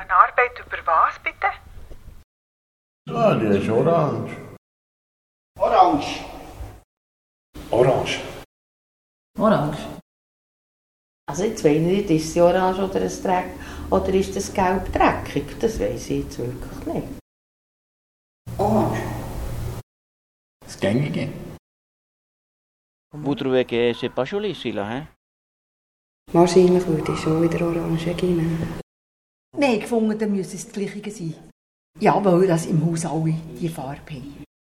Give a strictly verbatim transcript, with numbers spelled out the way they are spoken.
Eine Arbeit über was, bitte? Ah, die ist orange. Orange. Orange. Orange. Also jetzt weiss ich nicht, ist sie orange oder ein Dreck, oder ist das Gelb dreckig? Das weiss ich jetzt wirklich nicht. Orange. Das Gängige. Vous trouvez que c'est pas joli celui-là, hein? Wahrscheinlich würde ich schon wieder orange nehmen. Nein, gefunden, dann müsse es das Gleiche sein. Ja, weil das im Haus alle die Farbe haben.